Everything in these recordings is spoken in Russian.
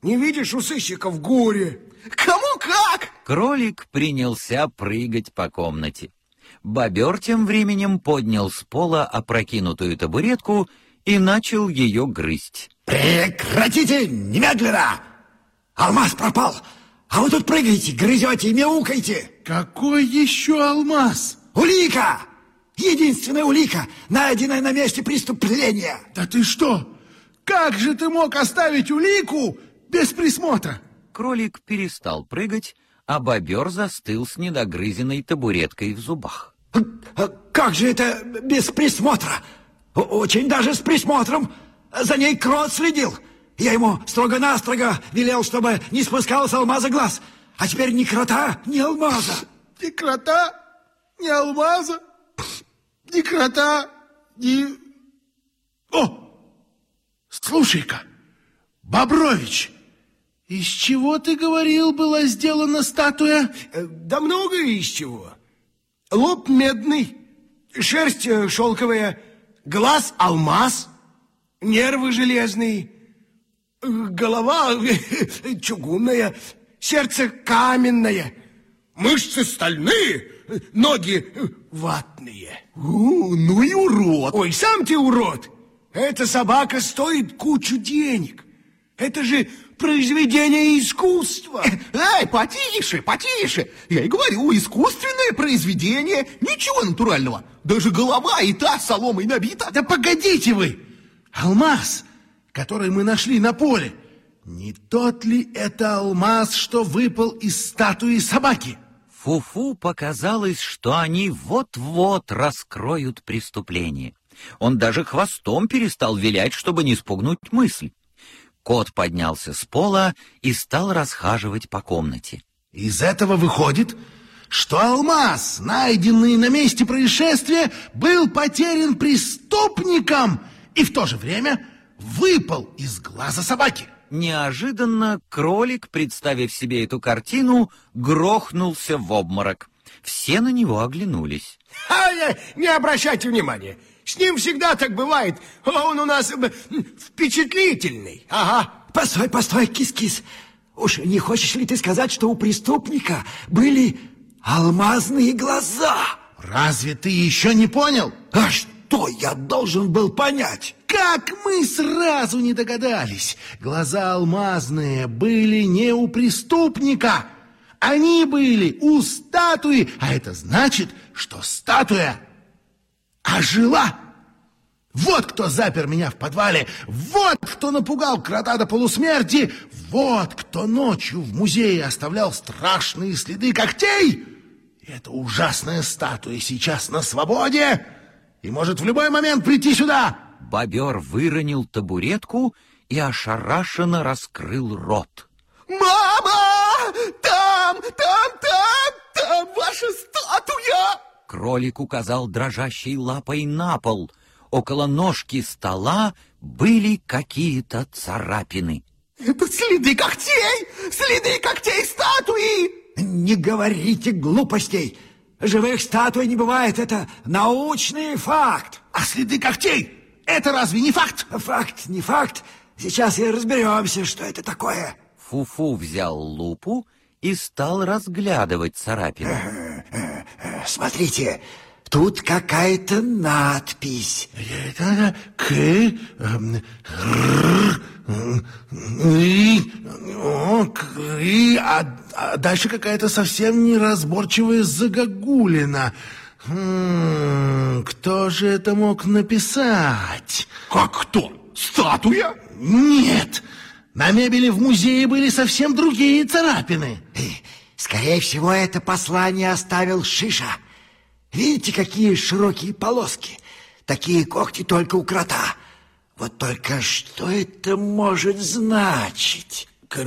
Не видишь, у сыщика в горе. Кому как? Кролик принялся прыгать по комнате. Бобер тем временем поднял с пола опрокинутую табуретку и начал ее грызть. Прекратите немедленно! Алмаз пропал, а вы тут прыгаете, грызете и мяукаете. Какой еще алмаз? Улика! Единственная улика, найденная на месте преступления. Да ты что? Как же ты мог оставить улику без присмотра? Кролик перестал прыгать, а бобер застыл с недогрызенной табуреткой в зубах. Как же это без присмотра? Очень даже с присмотром. За ней крот следил. Я ему строго-настрого велел, чтобы не спускал с алмаза глаз. А теперь ни крота, ни алмаза. Ни крота, ни алмаза, ни крота, ни... О! Слушай-ка, Бобрович, из чего, ты говорил, была сделана статуя? Да много из чего. Лоб медный, шерсть шелковая, глаз алмаз, нервы железные, голова чугунная, сердце каменное, мышцы стальные, ноги ватные. Ну и урод. Ой, сам ты урод. Эта собака стоит кучу денег. Это же произведение искусства. Эй, потише, потише. Я и говорю, искусственное произведение, ничего натурального. Даже голова и та соломой набита. Да погодите вы. Алмаз, который мы нашли на поле, не тот ли это алмаз, что выпал из статуи собаки? Фуфу показалось, что они вот-вот раскроют преступление. Он даже хвостом перестал вилять, чтобы не спугнуть мысль. Кот поднялся с пола и стал расхаживать по комнате. Из этого выходит, что алмаз, найденный на месте происшествия, был потерян преступником и в то же время выпал из глаза собаки. Неожиданно кролик, представив себе эту картину, грохнулся в обморок. Все на него оглянулись. Не обращайте внимания. С ним всегда так бывает. Он у нас впечатлительный. Ага. Постой, кис-кис. Уж не хочешь ли ты сказать, что у преступника были алмазные глаза? Разве ты еще не понял? А что я должен был понять? Как мы сразу не догадались. Глаза алмазные были не у преступника. Они были у статуи. А это значит, что статуя ожила. Вот кто запер меня в подвале. Вот кто напугал крота до полусмерти. Вот кто ночью в музее оставлял страшные следы когтей. И эта ужасная статуя сейчас на свободе и может в любой момент прийти сюда. Бобер выронил табуретку и ошарашенно раскрыл рот. Мама! Там ваша статуя! Кролик указал дрожащей лапой на пол. Около ножки стола были какие-то царапины. Это следы когтей! Следы когтей статуи! Не говорите глупостей. Живых статуй не бывает. Это научный факт. А следы когтей? Это разве не факт? Факт, не факт. Сейчас и разберемся, что это такое. Фуфу взял лупу и стал разглядывать царапины. Смотрите, тут какая-то надпись. А дальше какая-то совсем неразборчивая загогулина. Кто же это мог написать? Как кто? Статуя? Нет, на мебели в музее были совсем другие царапины. Скорее всего, это послание оставил Шиша. Видите, какие широкие полоски? Такие когти только у крота. Вот только что это может значить?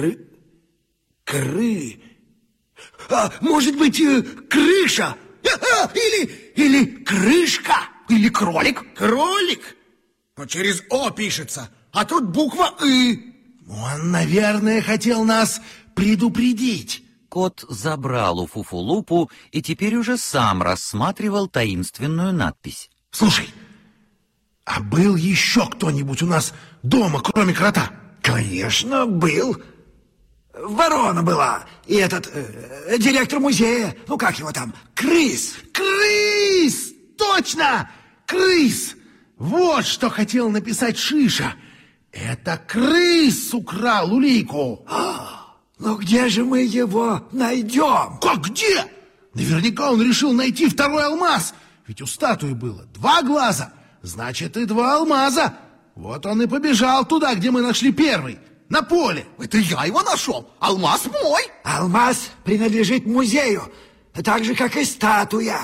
Может быть, крыша? Или крышка? Или кролик? Кролик? Но через О пишется, а тут буква И. Он, наверное, хотел нас предупредить. Кот забрал у Фуфу лупу и теперь уже сам рассматривал таинственную надпись. Слушай, а был еще кто-нибудь у нас дома, кроме крота? Конечно, был. ворона была. И этот директор музея, ну как его там, Крыс. Крыс! Точно! Крыс! Вот что хотел написать Шиша. Это крыс украл улейку. Ну где же мы его найдем? Как где? Наверняка он решил найти второй алмаз. Ведь у статуи было 2 глаза. Значит, и 2 алмаза. Вот он и побежал туда, где мы нашли первый. На поле. Это я его нашел. Алмаз мой. Алмаз принадлежит музею, так же, как и статуя.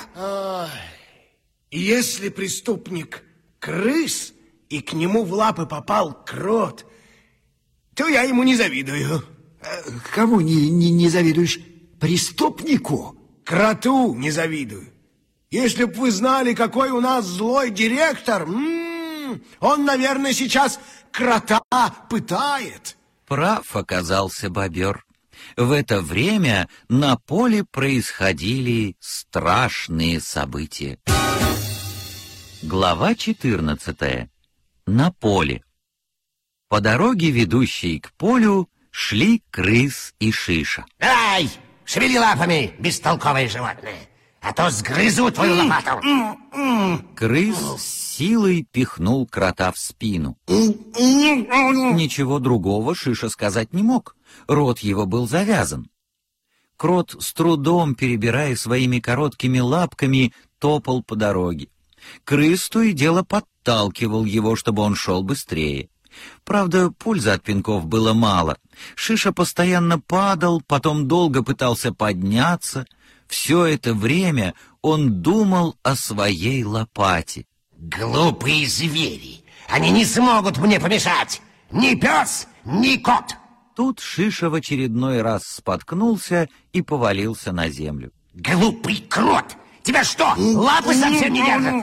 Если преступник крыс, и к нему в лапы попал крот, то я ему не завидую. Кому не завидуешь? Преступнику? Кроту не завидую. Если б вы знали, какой у нас злой директор, он, наверное, сейчас крота пытает. Прав оказался бобер. В это время на поле происходили страшные события. Глава 14. На поле. По дороге, ведущей к полю, шли Крыс и Шиша. Ай, шевели лапами, бестолковые животные, а то сгрызу твою лопату. Крыс с силой пихнул крота в спину. Ничего другого Шиша сказать не мог. Рот его был завязан. Крот, с трудом перебирая своими короткими лапками, топал по дороге. Крыс то и дело подталкивал его, чтобы он шел быстрее. Правда, пользы от пинков было мало. Шиша постоянно падал, потом долго пытался подняться. Все это время он думал о своей лопате. Глупые звери, они не смогут мне помешать. Ни пес, ни кот. Тут Шиша в очередной раз споткнулся и повалился на землю. Глупый крот! Тебя что, лапы совсем не держат?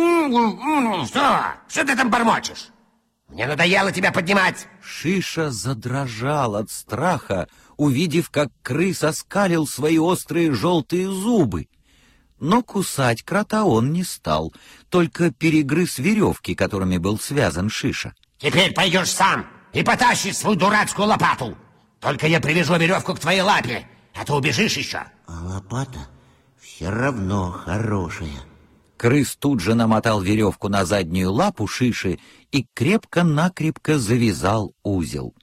Что ты там бормочешь? Мне надоело тебя поднимать. Шиша задрожал от страха, увидев, как крыс оскалил свои острые желтые зубы. Но кусать крота он не стал, только перегрыз веревки, которыми был связан Шиша. Теперь пойдешь сам и потащишь свою дурацкую лопату. Только я привяжу веревку к твоей лапе, а то убежишь еще. А лопата все равно хорошая. Крыс тут же намотал веревку на заднюю лапу Шиши и крепко-накрепко завязал узел.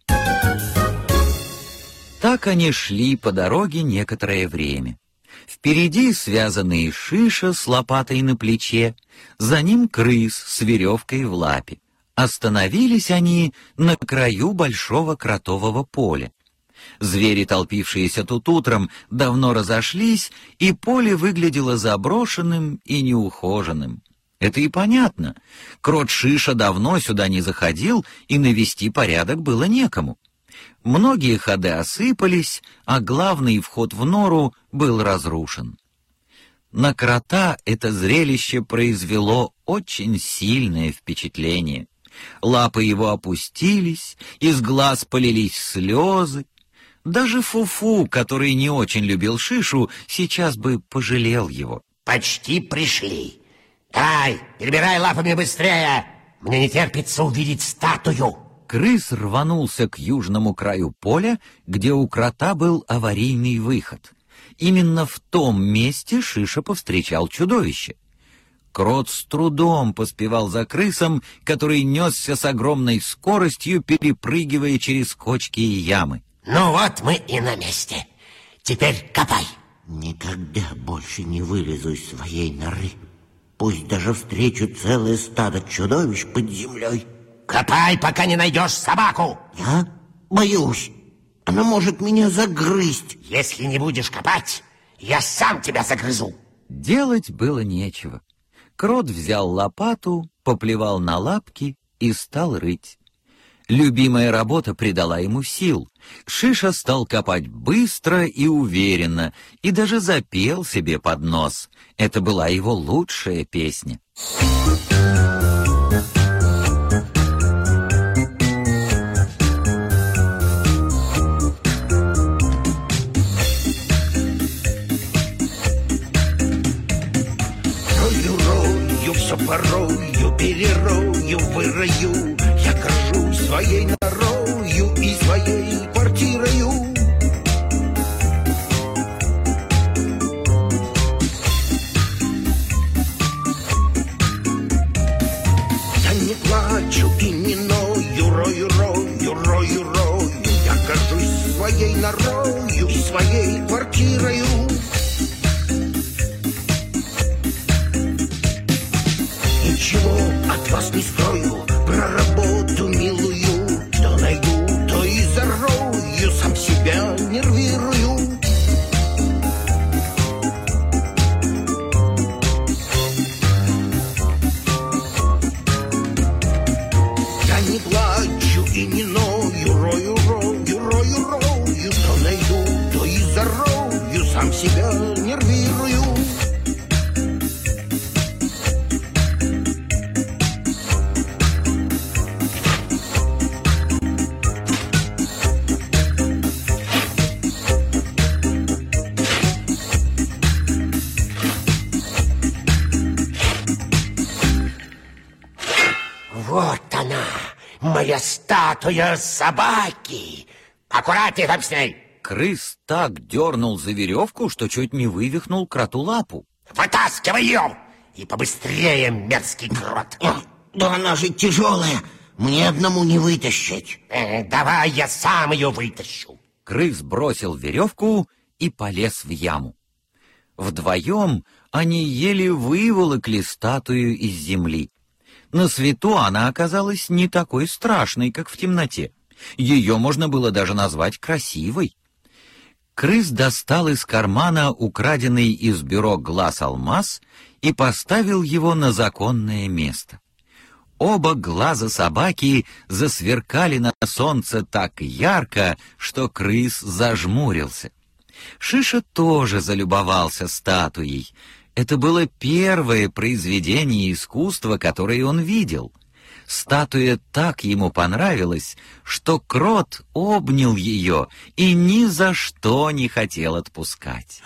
Так они шли по дороге некоторое время. Впереди связанный Шиша с лопатой на плече, за ним крыс с веревкой в лапе. Остановились они на краю большого кротового поля. Звери, толпившиеся тут утром, давно разошлись, и поле выглядело заброшенным и неухоженным. Это и понятно. Крот Шиша давно сюда не заходил, и навести порядок было некому. Многие ходы осыпались, а главный вход в нору был разрушен. На крота это зрелище произвело очень сильное впечатление. Лапы его опустились, из глаз полились слезы. Даже Фу-Фу, который не очень любил Шишу, сейчас бы пожалел его. Почти пришли. Давай, перебирай лапами быстрее. Мне не терпится увидеть статую. Крыс рванулся к южному краю поля, где у крота был аварийный выход. Именно в том месте Шиша повстречал чудовище. Крот с трудом поспевал за крысом, который несся с огромной скоростью, перепрыгивая через кочки и ямы. Ну вот мы и на месте. Теперь копай. Никогда больше не вылезу из своей норы. Пусть даже встречу целое стадо чудовищ под землей. Копай, пока не найдешь собаку. Я боюсь. Она может меня загрызть. Если не будешь копать, я сам тебя загрызу. Делать было нечего. Крот взял лопату, поплевал на лапки и стал рыть. Любимая работа придала ему сил. Шиша стал копать быстро и уверенно, и даже запел себе под нос. Это была его лучшая песня. Рою, все порою, перерою, вырою. Я горжусь своей норою и своей квартирою. своей норою и своей квартирою. Ничего от вас не скрою про работу милую. Что найду, то и зарою, сам себя нервирую. Я не плачу и не ною, рою, что найду, то и зарою, сам себя нервирую. Вот она, моя статуя собаки. Аккуратнее там с ней. Крыс так дернул за веревку, что чуть не вывихнул кроту лапу. Вытаскивай ее! И побыстрее, мерзкий крот. Да она же тяжелая, мне одному не вытащить. Давай я сам ее вытащу. Крыс бросил веревку и полез в яму. Вдвоем они еле выволокли статую из земли. На свету она оказалась не такой страшной, как в темноте. Ее можно было даже назвать красивой. Крыс достал из кармана украденный из бюро глаз алмаз и поставил его на законное место. Оба глаза собаки засверкали на солнце так ярко, что крыс зажмурился. Шиша тоже залюбовался статуей. Это было первое произведение искусства, которое он видел. Статуя так ему понравилась, что крот обнял ее и ни за что не хотел отпускать.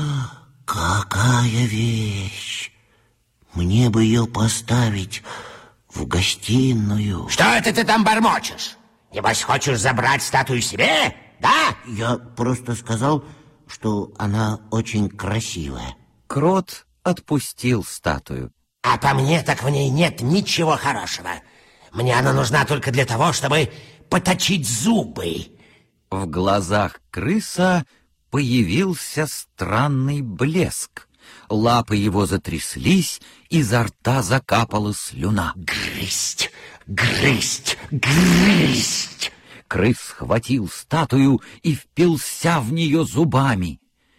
Какая вещь! Мне бы ее поставить в гостиную. Что это ты там бормочешь? Небось, хочешь забрать статую себе, да? Я просто сказал, что она очень красивая. Крот отпустил статую. А по мне так в ней нет ничего хорошего. Мне она нужна только для того, чтобы поточить зубы. В глазах крыса появился странный блеск. Лапы его затряслись, изо рта закапала слюна. Грызть, грызть, грызть! Крыс схватил статую и впился в нее зубами.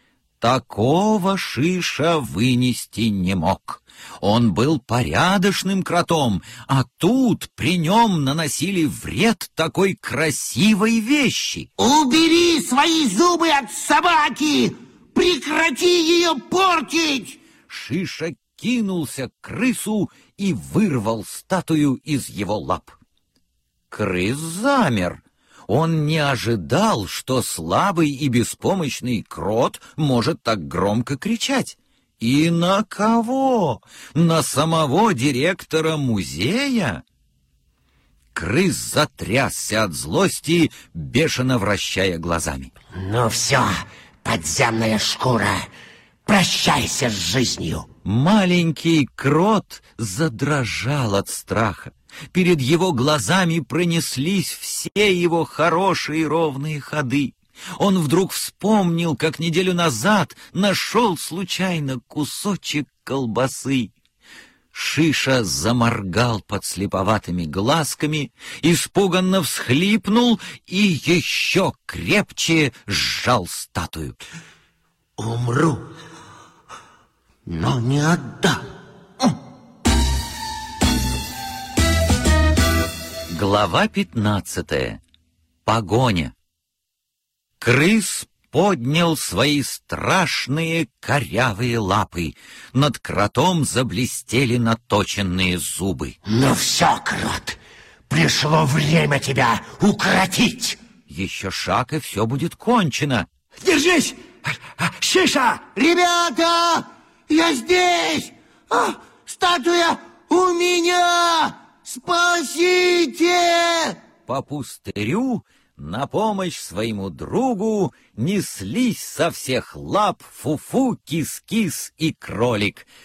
Такого Шиша вынести не мог. Он был порядочным кротом, а тут при нем наносили вред такой красивой вещи. Убери свои зубы от собаки! Прекрати ее портить! Шиша кинулся к крысу и вырвал статую из его лап. Крыс замер. Он не ожидал, что слабый и беспомощный крот может так громко кричать. И на кого? На самого директора музея? Крыс затрясся от злости, бешено вращая глазами. Ну все, подземная шкура, прощайся с жизнью. Маленький крот задрожал от страха. Перед его глазами пронеслись все его хорошие ровные ходы. Он вдруг вспомнил, как неделю назад нашел случайно кусочек колбасы. Шиша заморгал подслеповатыми глазками, испуганно всхлипнул и еще крепче сжал статую. Умру, но не отдам. Глава 15. Погоня. Крыс поднял свои страшные корявые лапы. Над кротом заблестели наточенные зубы. Ну все, крот, пришло время тебя укротить. Еще шаг, и все будет кончено. Держись! Шиша! Ребята, я здесь! Статуя у меня! Спасите! По пустырю на помощь своему другу неслись со всех лап Фуфу, Кис-Кис и Кролик.